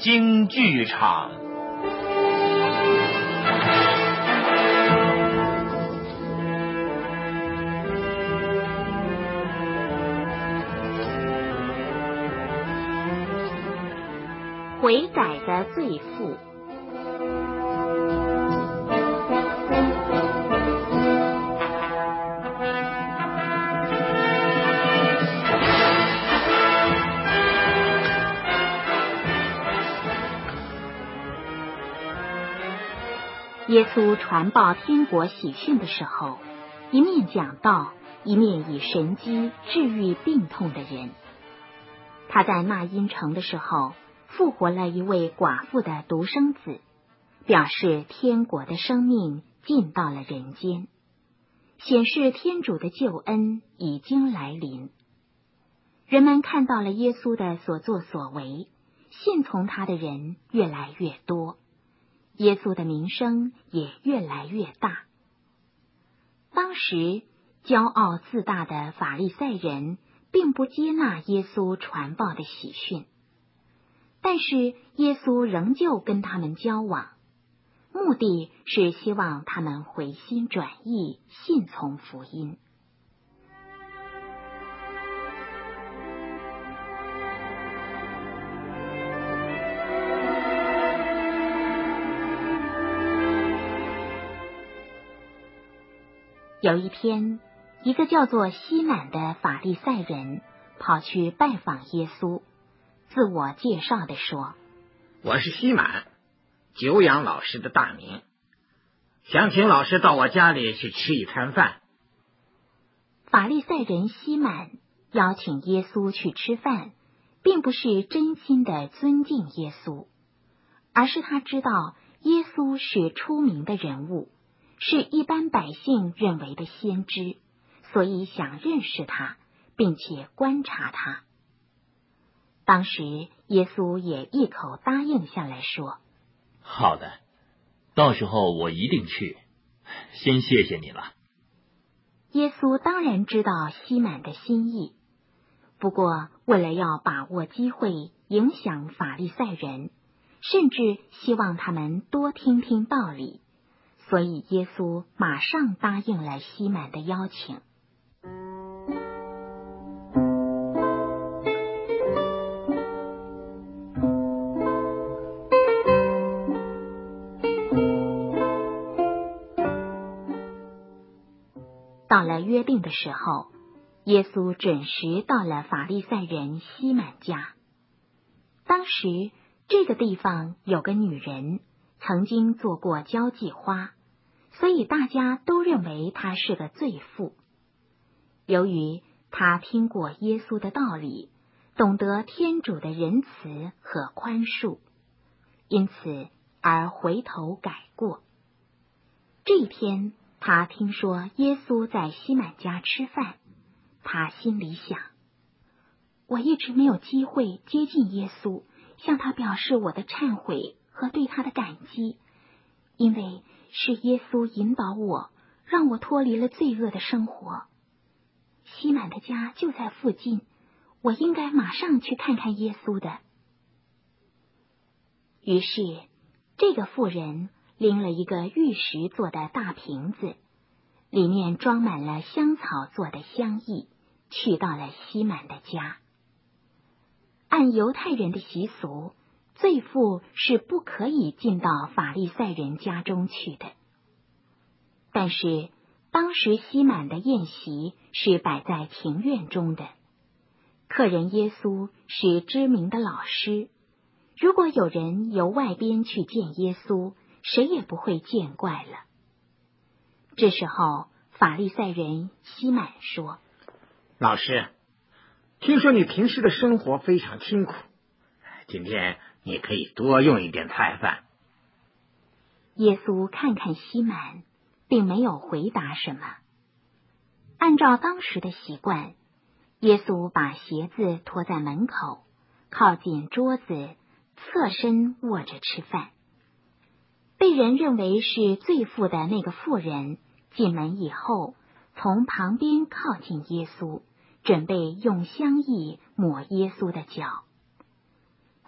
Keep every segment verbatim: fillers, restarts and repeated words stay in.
京剧场。 悔改的罪妇。耶稣传报天国喜讯的时候，一面讲道，一面以神迹治愈病痛的人。他在纳因城的时候，复活了一位寡妇的独生子，表示天国的生命进到了人间，显示天主的救恩已经来临。人们看到了耶稣的所作所为，信从他的人越来越多，耶稣的名声也越来越大。当时骄傲自大的法利赛人并不接纳耶稣传报的喜讯，但是耶稣仍旧跟他们交往，目的是希望他们回心转意，信从福音。有一天，一个叫做西满的法利赛人跑去拜访耶稣，自我介绍地说： 我是西满，久仰老师的大名，想请老师到我家里去吃一餐饭。 法利赛人西满邀请耶稣去吃饭，并不是真心的尊敬耶稣，而是他知道耶稣是出名的人物，是一般百姓认为的先知，所以想认识他，并且观察他。当时耶稣也一口答应下来说： 好的，到时候我一定去，先谢谢你了。 耶稣当然知道西满的心意，不过为了要把握机会影响法利赛人，甚至希望他们多听听道理，所以耶稣马上答应了西满的邀请。到了约定的时候，耶稣准时到了法利赛人西满家。当时这个地方有个女人曾经做过交际花，所以大家都认为她是个罪妇。由于她听过耶稣的道理，懂得天主的仁慈和宽恕，因此而回头改过。这一天，她听说耶稣在西满家吃饭，她心里想：我一直没有机会接近耶稣，向他表示我的忏悔和对他的感激，因为是耶稣引导我，让我脱离了罪恶的生活。西满的家就在附近，我应该马上去看看耶稣的。于是这个妇人拎了一个玉石做的大瓶子，里面装满了香草做的香液，去到了西满的家。按犹太人的习俗，罪妇是不可以进到法利赛人家中去的。但是当时西满的宴席是摆在庭院中的，客人耶稣是知名的老师，如果有人由外边去见耶稣，谁也不会见怪了。这时候法利赛人西满说： 老师，听说你平时的生活非常清苦，今天你可以多用一点菜饭。 耶稣看看西满，并没有回答什么。按照当时的习惯，耶稣把鞋子脱在门口，靠近桌子，侧身卧着吃饭。被人认为是罪妇的那个妇人进门以后，从旁边靠近耶稣，准备用香液抹耶稣的脚。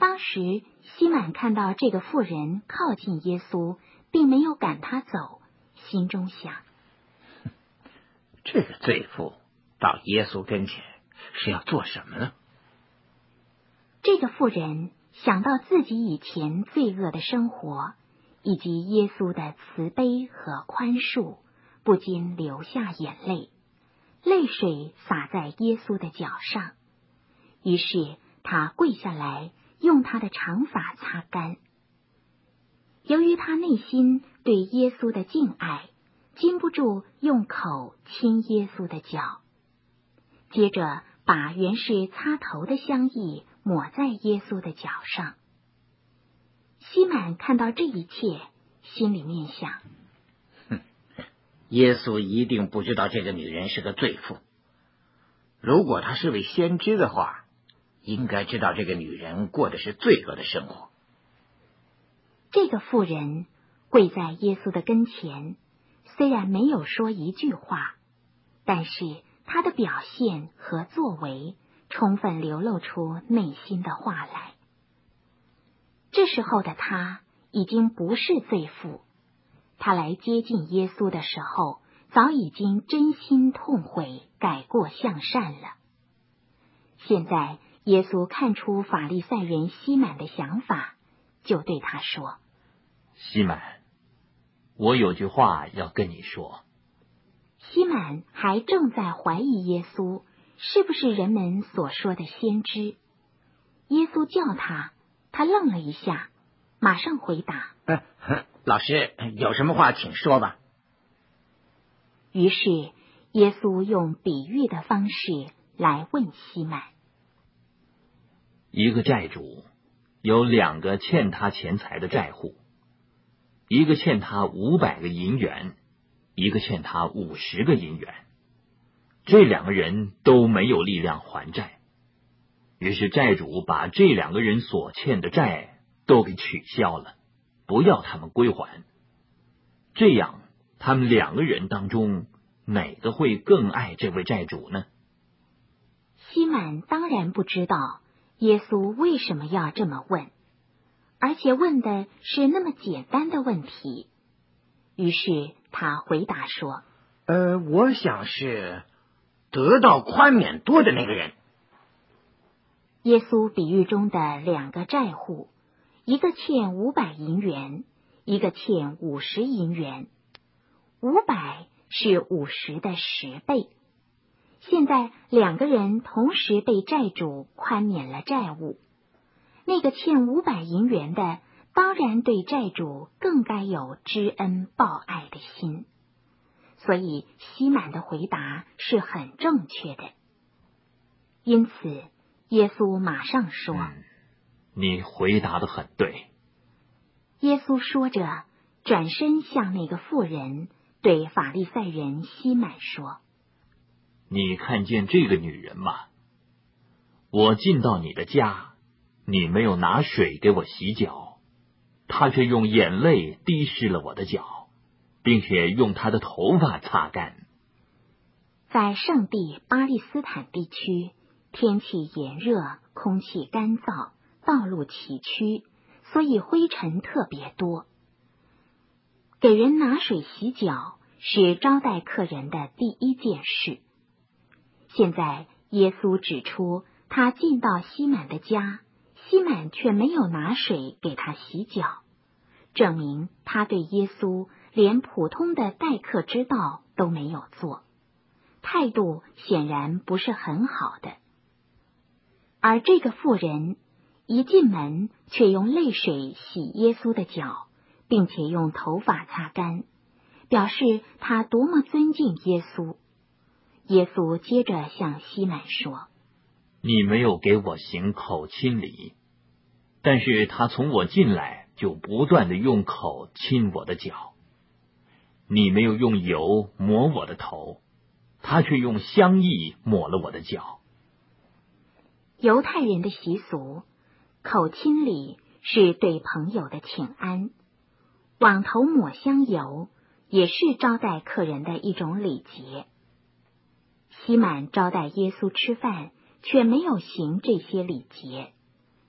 当时西满看到这个妇人靠近耶稣，并没有赶他走，心中想： 这个罪妇到耶稣跟前是要做什么呢？ 这个妇人想到自己以前罪恶的生活，以及耶稣的慈悲和宽恕，不禁流下眼泪，泪水洒在耶稣的脚上。于是他跪下来，用他的长发擦干。由于他内心对耶稣的敬爱，禁不住用口亲耶稣的脚，接着把原是擦头的香液抹在耶稣的脚上。西满看到这一切，心里面想： 哼，耶稣一定不知道这个女人是个罪妇。如果他是位先知的话，应该知道这个女人过的是罪恶的生活。 这个妇人跪在耶稣的跟前，虽然没有说一句话，但是她的表现和作为充分流露出内心的话来。这时候的她已经不是罪妇，她来接近耶稣的时候，早已经真心痛悔，改过向善了。现在耶稣看出法利赛人西满的想法，就对他说： 西满，我有句话要跟你说。 西满还正在怀疑耶稣是不是人们所说的先知。耶稣叫他，他愣了一下，马上回答： 呃、老师，有什么话请说吧。 于是耶稣用比喻的方式来问西满。 一个债主有两个欠他钱财的债户，一个欠他五百个银元，一个欠他五十个银元。这两个人都没有力量还债，于是债主把这两个人所欠的债都给取消了，不要他们归还。这样，他们两个人当中，哪个会更爱这位债主呢？ 西满当然不知道耶稣为什么要这么问，而且问的是那么简单的问题。于是他回答说： 呃，我想是得到宽免多的那个人。 耶稣比喻中的两个债户，一个欠五百银元，一个欠五十银元。五百是五十的十倍。现在两个人同时被债主宽免了债务，那个欠五百银元的当然对债主更该有知恩报爱的心，所以西满的回答是很正确的。因此耶稣马上说： 嗯，你回答得很对。 耶稣说着，转身向那个妇人对法利赛人西满说： 你看见这个女人吗？我进到你的家，你没有拿水给我洗脚，她却用眼泪滴湿了我的脚，并且用她的头发擦干。 在圣地巴利斯坦地区，天气炎热，空气干燥，道路崎岖，所以灰尘特别多。给人拿水洗脚是招待客人的第一件事。现在耶稣指出，他进到西满的家，西满却没有拿水给他洗脚，证明他对耶稣连普通的待客之道都没有做，态度显然不是很好的。而这个妇人一进门，却用泪水洗耶稣的脚，并且用头发擦干，表示他多么尊敬耶稣。耶稣接着向西满说： 你没有给我行口亲礼，但是他从我进来就不断的用口亲我的脚。你没有用油抹我的头，他却用香液抹了我的脚。 犹太人的习俗，口亲礼是对朋友的请安，往头抹香油也是招待客人的一种礼节。西满招待耶稣吃饭，却没有行这些礼节，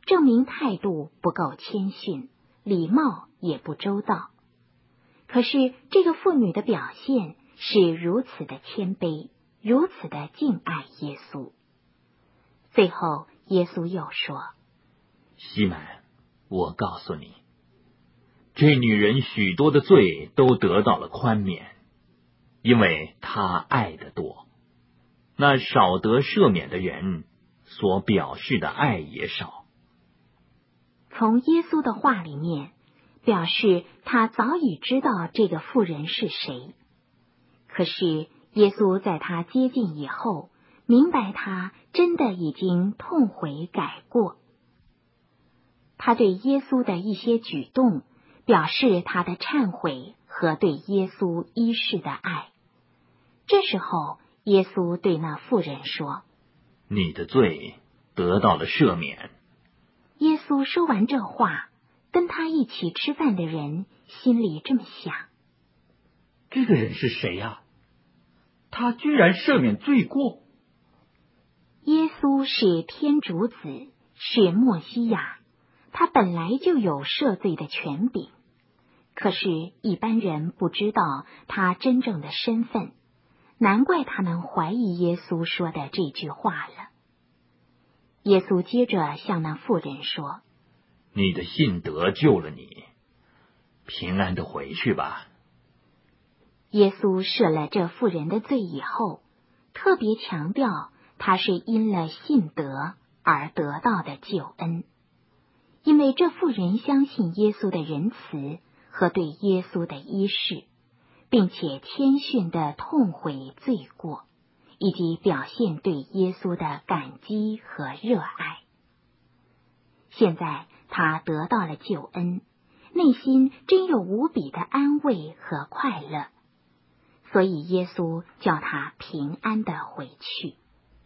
证明态度不够谦逊，礼貌也不周到。可是这个妇女的表现是如此的谦卑，如此的敬爱耶稣。最后耶稣又说： 西门，我告诉你，这女人许多的罪都得到了宽免，因为她爱得多。那少得赦免的人所表示的爱也少。 从耶稣的话里面表示他早已知道这个妇人是谁，可是耶稣在他接近以后，明白他真的已经痛悔改过。他对耶稣的一些举动表示他的忏悔和对耶稣依恃的爱。这时候耶稣对那妇人说： 你的罪得到了赦免。 耶稣说完这话，跟他一起吃饭的人心里这么想： 这个人是谁呀？他居然赦免罪过。 耶稣是天主子，是默西亚，他本来就有赦罪的权柄，可是一般人不知道他真正的身份，难怪他们怀疑耶稣说的这句话了。耶稣接着向那妇人说： 你的信德救了你，平安的回去吧。 耶稣赦了这妇人的罪以后，特别强调他是因了信德而得到的救恩，因为这妇人相信耶稣的仁慈和对耶稣的依恃，并且谦逊地痛悔罪过，以及表现对耶稣的感激和热爱。现在他得到了救恩，内心真有无比的安慰和快乐，所以耶稣叫他平安地回去。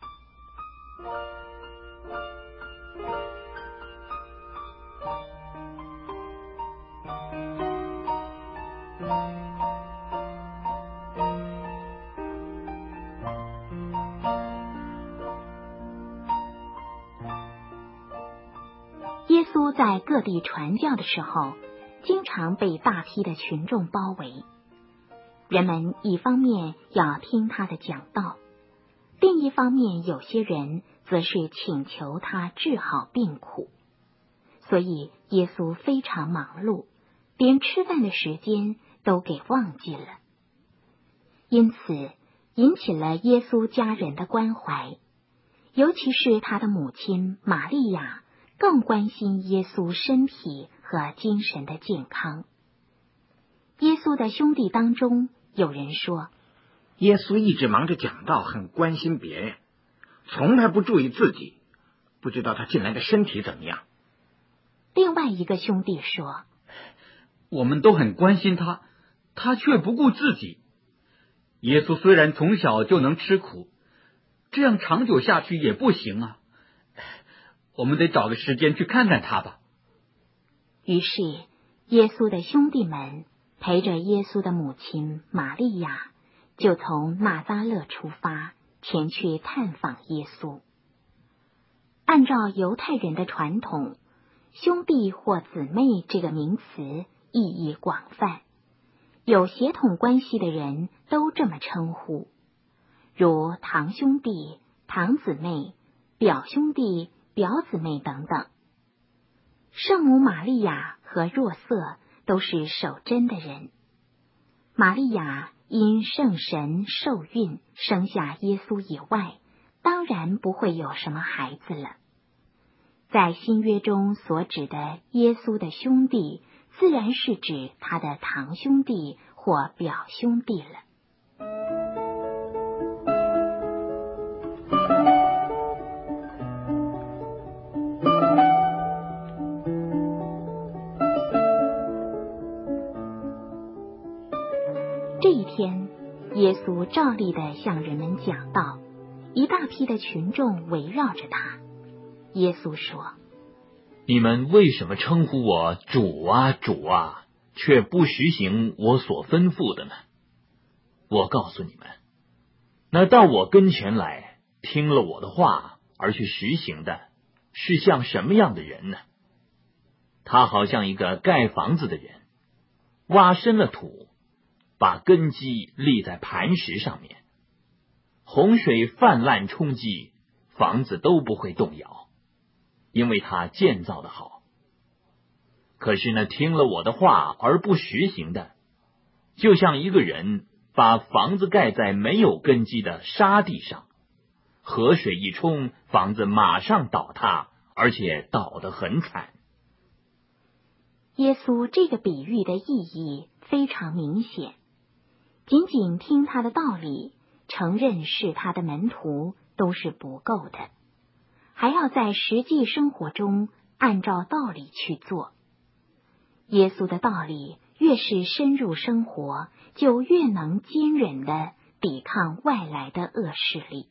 耶稣在各地传教的时候，经常被大批的群众包围。人们一方面要听他的讲道，另一方面有些人则是请求他治好病苦。所以耶稣非常忙碌，连吃饭的时间都给忘记了。因此引起了耶稣家人的关怀，尤其是他的母亲玛利亚更关心耶稣身体和精神的健康。耶稣的兄弟当中有人说， 耶稣一直忙着讲道，很关心别人，从来不注意自己，不知道他近来的身体怎么样。 另外一个兄弟说， 我们都很关心他，他却不顾自己。耶稣虽然从小就能吃苦，这样长久下去也不行啊。我们得找个时间去看看他吧。 于是耶稣的兄弟们陪着耶稣的母亲玛利亚，就从纳匝勒出发，前去探访耶稣。按照犹太人的传统，兄弟或姊妹这个名词意义广泛，有血统关系的人都这么称呼，如堂兄弟、堂姊妹、表兄弟、表姊妹等等。圣母玛利亚和若瑟都是守贞的人。玛利亚因圣神受孕生下耶稣以外，当然不会有什么孩子了。在新约中所指的耶稣的兄弟，自然是指他的堂兄弟或表兄弟了。这一天，耶稣照例地向人们讲道，一大批的群众围绕着他。耶稣说， 你们为什么称呼我主啊主啊，却不实行我所吩咐的呢？我告诉你们，那到我跟前来听了我的话而去实行的， 是像什么样的人呢？他好像一个盖房子的人，挖深了土，把根基立在磐石上面，洪水泛滥冲击，房子都不会动摇，因为他建造的好。可是呢，听了我的话而不实行的，就像一个人把房子盖在没有根基的沙地上，河水一冲，房子马上倒塌，而且倒得很惨。 耶稣这个比喻的意义非常明显，仅仅听他的道理，承认是他的门徒都是不够的，还要在实际生活中按照道理去做。耶稣的道理越是深入生活，就越能坚忍地抵抗外来的恶势力。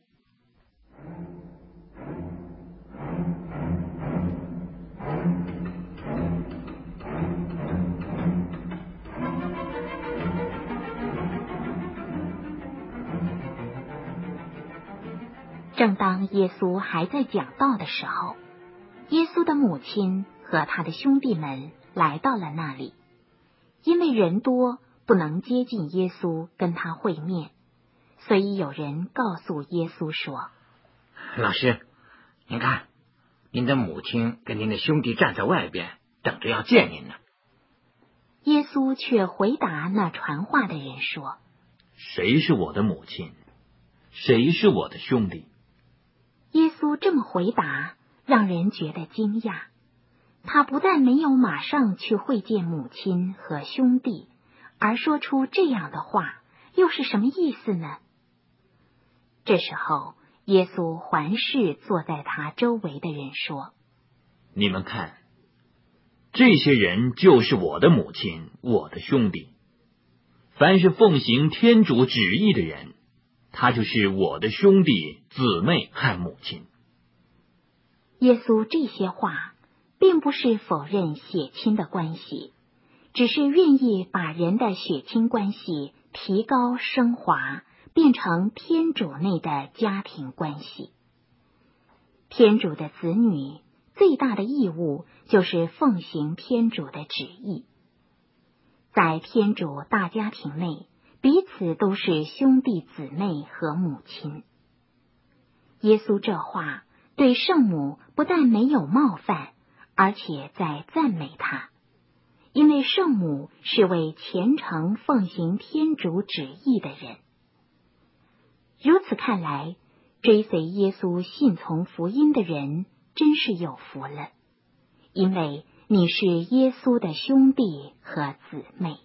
正当耶稣还在讲道的时候，耶稣的母亲和他的兄弟们来到了那里。因为人多，不能接近耶稣跟他会面，所以有人告诉耶稣说： 老师，您看，您的母亲跟您的兄弟站在外边，等着要见您呢。 耶稣却回答那传话的人说： 谁是我的母亲？谁是我的兄弟？ 耶稣这么回答，让人觉得惊讶。他不但没有马上去会见母亲和兄弟，而说出这样的话，又是什么意思呢？这时候，耶稣环视坐在他周围的人说： 你们看，这些人就是我的母亲，我的兄弟。凡是奉行天主旨意的人，他就是我的兄弟、姊妹和母亲。 耶稣这些话并不是否认血亲的关系，只是愿意把人的血亲关系提高升华，变成天主内的家庭关系。天主的子女最大的义务就是奉行天主的旨意。在天主大家庭内，彼此都是兄弟姊妹和母亲。耶稣这话对圣母不但没有冒犯，而且在赞美他，因为圣母是为虔诚奉行天主旨意的人。如此看来，追随耶稣信从福音的人真是有福了，因为你是耶稣的兄弟和姊妹。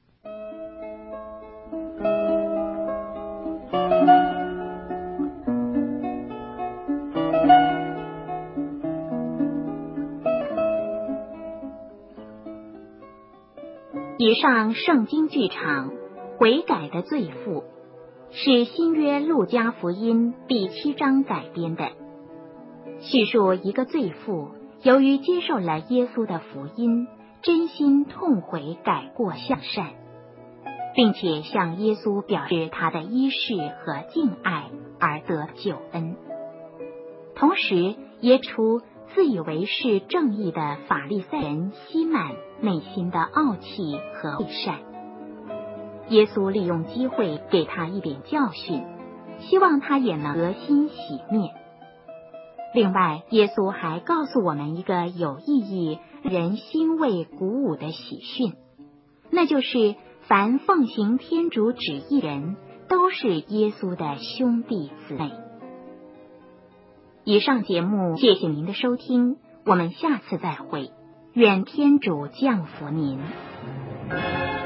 以上圣经剧场《悔改的罪妇》是新约路加福音第七章改编的，叙述一个罪妇由于接受了耶稣的福音，真心痛悔改过向善，并且向耶稣表示他的依恃和敬爱而得救恩，同时也除自以为是正义的法利赛人西满内心的傲气和伪善。耶稣利用机会给他一点教训，希望他也能革新洗面。另外，耶稣还告诉我们一个有意义、人欣慰鼓舞的喜讯，那就是凡奉行天主旨意人，都是耶稣的兄弟姊妹。以上节目，谢谢您的收听，我们下次再会，愿天主降福您。